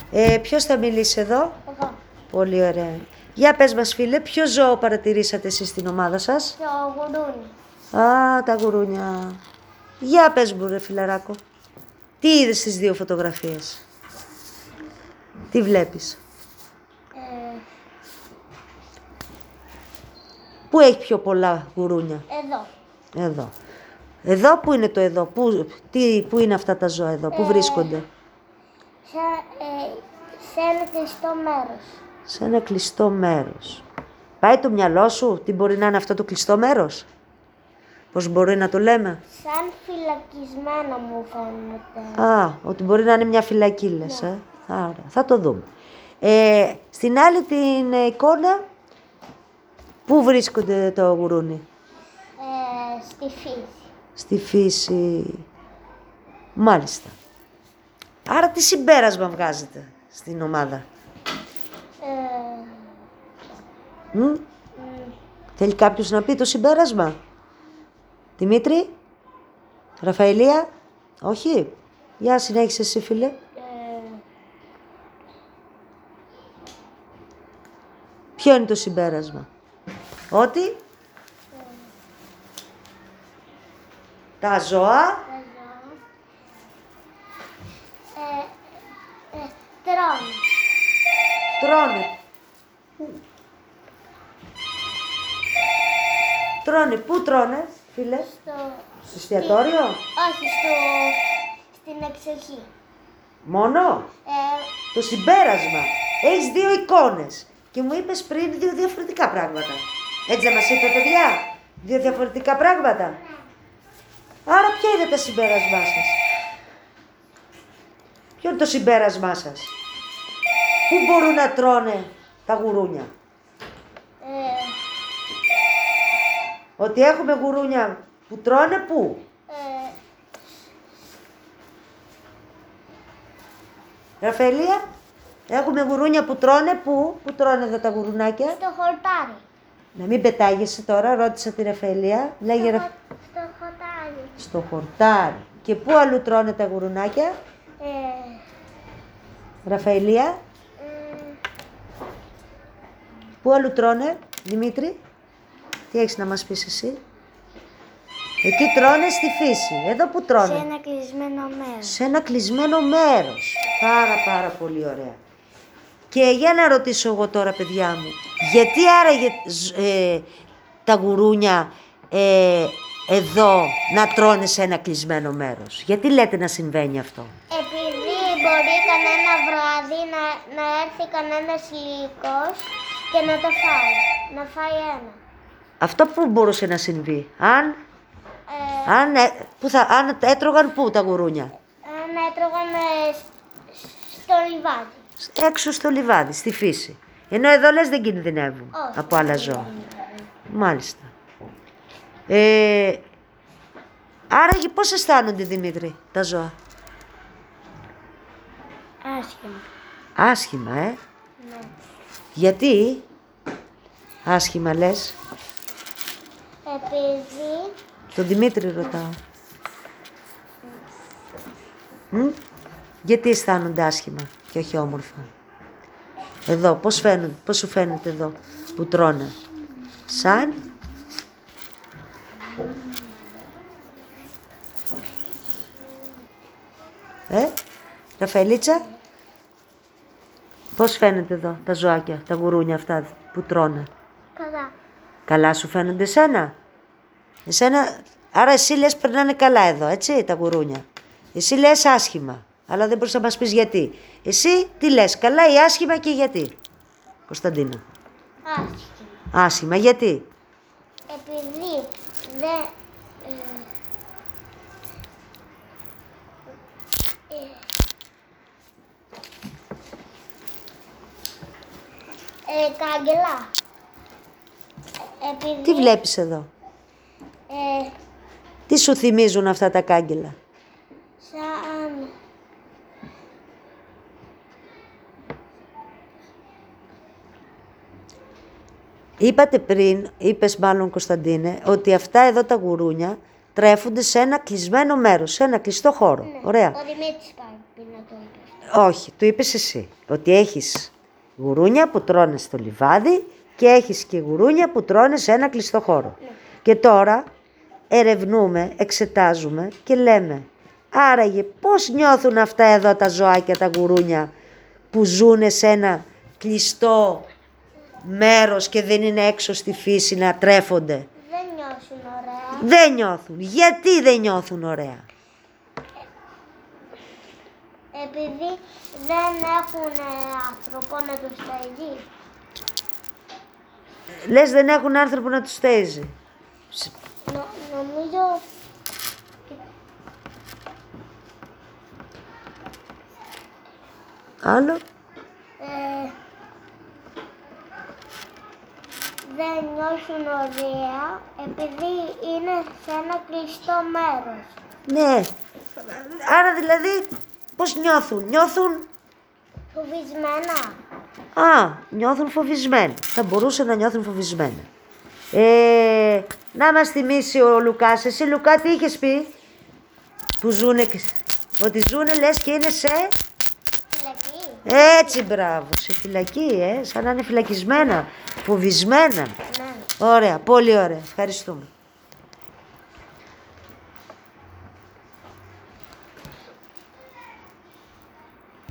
Ποιος θα μιλήσει εδώ? Εγώ. Πολύ ωραία. Για πες μας φίλε, ποιο ζώο παρατηρήσατε εσείς στην ομάδα σας? Το γουρούνι. Α, τα γουρούνια. Για πες μου ρε φιλαράκο. Τι είδες στις δύο φωτογραφίες? Τι βλέπεις? Πού έχει πιο πολλά γουρούνια? Εδώ. Εδώ. Εδώ πού είναι το εδώ? Πού είναι αυτά τα ζώα εδώ? Πού βρίσκονται? Σε ένα κλειστό μέρος. Σε ένα κλειστό μέρος. Πάει το μυαλό σου τι μπορεί να είναι αυτό το κλειστό μέρος? Πώς μπορεί να το λέμε? Σαν φυλακισμένα μου φαίνεται. Α, ότι μπορεί να είναι μια φυλακή λες, Άρα, θα το δούμε. Στην άλλη την εικόνα, πού βρίσκονται το γουρούνι? Στη φύση. Στη φύση. Μάλιστα. Άρα τι συμπέρασμα βγάζετε στην ομάδα? Θέλει κάποιος να πει το συμπέρασμα? Δημήτρη? Ραφαηλία? Όχι? Για συνέχισε εσύ φίλε. Ποιο είναι το συμπέρασμα? Ότι τα ζώα Τρώνε. τρώνε. Τρώνε. Πού τρώνε φίλε? Στο εστιατόριο? Όχι, στην εξοχή. Μόνο? Το συμπέρασμα. Έχεις δύο εικόνες και μου είπες πριν δύο διαφορετικά πράγματα. Έτσι δεν μας είπε παιδιά? Δύο διαφορετικά πράγματα. Άρα ποια είναι τα συμπέρασμά σας? Ποιο είναι το συμπέρασμά σας? Πού μπορούν να τρώνε τα γουρούνια? Ότι έχουμε γουρούνια που τρώνε πού? Ραφαηλία, έχουμε γουρούνια που τρώνε πού? Πού τρώνε εδώ τα γουρουνάκια? Στο χορτάρι. Να μην πετάγεσαι τώρα, ρώτησα τη Ραφαηλία. Λέγε Στο χορτάρι. στο χορτάρι. Και πού αλλού τρώνε τα γουρουνάκια? Ραφαηλία, πού αλλού τρώνε? Δημήτρη, τι έχεις να μας πεις εσύ? Εκεί τρώνε στη φύση. Εδώ που τρώνε? Σε ένα κλεισμένο μέρος. Σε ένα κλεισμένο μέρος. Πάρα πολύ ωραία. Και για να ρωτήσω εγώ τώρα παιδιά μου, γιατί άραγε τα γουρούνια εδώ να τρώνε σε ένα κλεισμένο μέρος? Γιατί λέτε να συμβαίνει αυτό? Επειδή μπορεί κανένα βράδυ να έρθει κανένας λύκος και να το φάει. Να φάει ένα. Αυτό πού μπορούσε να συμβεί? Αν έτρωγαν πού τα γουρούνια? Αν έτρωγαν στο λιβάδι. Έξω στο λιβάδι, στη φύση. Ενώ εδώ λες δεν κινδυνεύουν από άλλα ζώα. Μάλιστα. Άραγε πώς αισθάνονται Δημήτρη τα ζώα? Άσχημα. Άσχημα, Ναι. Γιατί άσχημα λες? Επειδή Τον Δημήτρη ρωτάω. Γιατί αισθάνονται άσχημα και όχι όμορφα? Εδώ, πώς σου φαίνεται εδώ που τρώνε? Σαν? Ραφαηλίτσα, πώς φαίνεται εδώ τα ζωάκια, τα γουρούνια αυτά που τρώνε? καλά. Καλά σου φαίνονται εσένα? Άρα εσύ λες περνάνε καλά εδώ, έτσι, τα γουρούνια. Εσύ λες άσχημα, αλλά δεν μπορείς να μας πεις γιατί. Εσύ τι λες, καλά ή άσχημα και γιατί? Κωνσταντίνα. Άσχημα. Άσχημα, γιατί? Επειδή δεν... κάγκελα. Επειδή... Τι βλέπεις εδώ? Τι σου θυμίζουν αυτά τα κάγκελα? Σαν... Είπες μάλλον Κωνσταντίνε, ότι αυτά εδώ τα γουρούνια τρέφονται σε ένα κλεισμένο μέρος, σε ένα κλειστό χώρο. Ναι. Ωραία. Ο Δημήτρης πάει να το είπε. Όχι, του είπες εσύ ότι έχεις γουρούνια που τρώνε στο λιβάδι και έχεις και γουρούνια που τρώνε σε ένα κλειστό χώρο. Και τώρα ερευνούμε, εξετάζουμε και λέμε άραγε πώς νιώθουν αυτά εδώ τα ζωάκια, τα γουρούνια που ζουν σε ένα κλειστό μέρος και δεν είναι έξω στη φύση να τρέφονται. Δεν νιώσουν ωραία. Δεν νιώθουν. Γιατί δεν νιώθουν ωραία? Επειδή δεν έχουν άνθρωπο να τους ταΐζει. Λες δεν έχουν άνθρωπο να τους στέζει. Νομίζω Άλλο. δεν νιώσουν ωραία επειδή είναι σε ένα κλειστό μέρος. Ναι. Άρα δηλαδή πώς νιώθουν? Νιώθουν... Φοβισμένα. Νιώθουν φοβισμένα. Θα μπορούσαν να νιώθουν φοβισμένα. Να μας θυμίσει ο Λουκάς. Εσύ Λουκά τι είχες πει? Που ζουνε, ότι ζουνε λες και είναι σε... Φυλακή. Έτσι μπράβο, σε φυλακή σαν να είναι φυλακισμένα, φοβισμένα. Ναι. Ωραία, πολύ ωραία, ευχαριστούμε.